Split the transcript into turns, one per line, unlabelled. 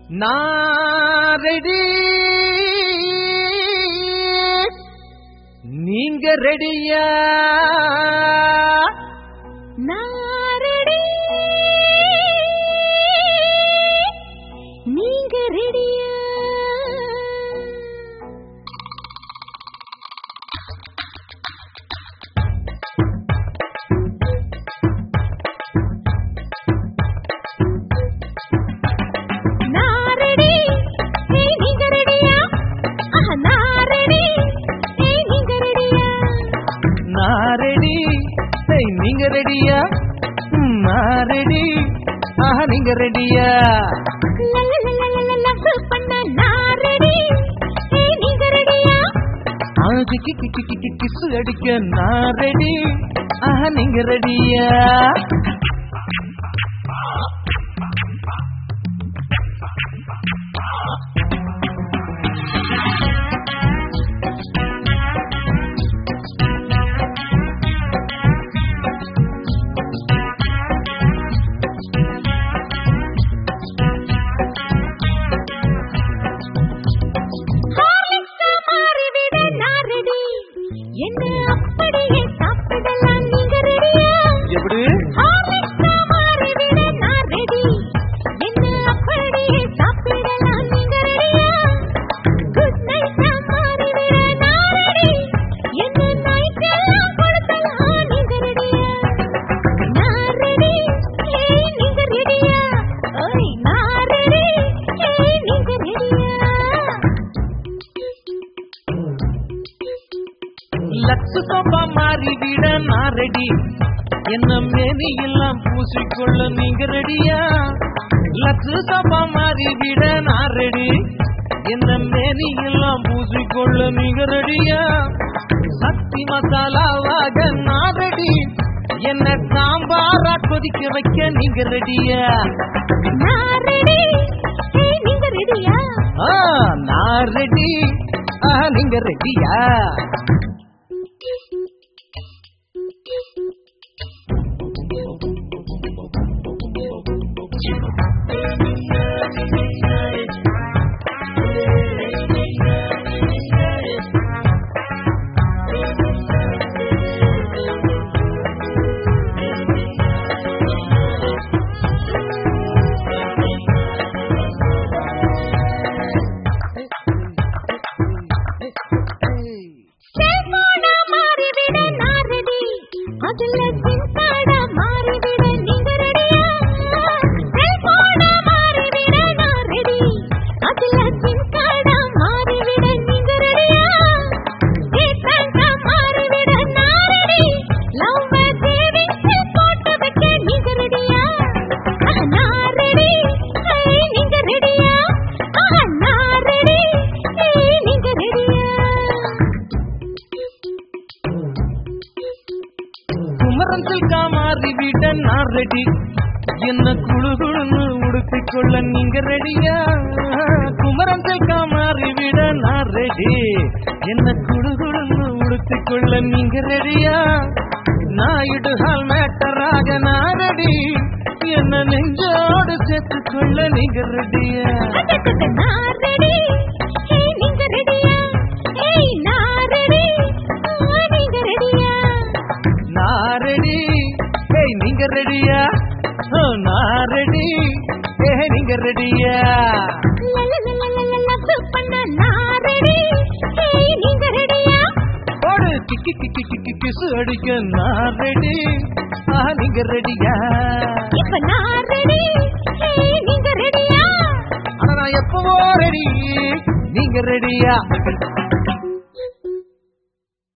நான் ரெடி, நீங்க ரெடியா?
நான் ரெடி, நீங்க ரெடியா?
நீங்க ரெடியா? நான் ரெடி, ஆஹா நீங்க ரெடியா? கிசு அடிக்க நான் ரெடி, ஆஹா நீங்க ரெடியா? எப்படி? லட்சு சோபா மாறிவிட நான் ரெடி, என்ன மேனி எல்லாம் பூசிக்கொள்ள நீங்க ரெடியா? லட்சு சோபா மாறிவிட நான் ரெடி, என்ன மேனி எல்லாம் பூசிக்கொள்ள நீங்க ரெடியா? சக்தி மசாலாவாக நான் ரெடி, என்ன சாம்பாரா கொதிக்க வைக்க நீங்க ரெடியா?
நான் ரெடி, நீங்க ரெடியா?
நான் ரெடி, நீங்க ரெடியா? மாறிவிட நான் ரெடி, என்ன குழுகுழுன்னு உடுத்திக்கொள்ள நீங்க ரெடியா? குமரஞ்சக்கா மாறிவிட நான் ரெடி, என்ன குழுகுழுன்னு உடுத்திக்கொள்ள நீங்க ரெடியா? நாயுடுகால் மேட்டராக நான் ரெடி, என்ன நெஞ்சோடு சேர்த்துக்கொள்ள நீங்க ரெடியா?
நான் ரெடி, நீங்க ரெடியா? நான் ரெடி, நீங்க ரெடியா?
நான் ரெடி, நீங்க ரெடியா? நான் ரெடி, நீங்க ரெடியா?
நீங்க ரெடியா?
ஓடு கிக்கி கிக்கி கிக்கி கிசு அடிக்க நான் ரெடி, நீங்க ரெடியா?
இப்ப நான் ரெடி, நீங்க ரெடியா?
ஆனா நான் எப்பவோ ரெடி, நீங்க ரெடியா?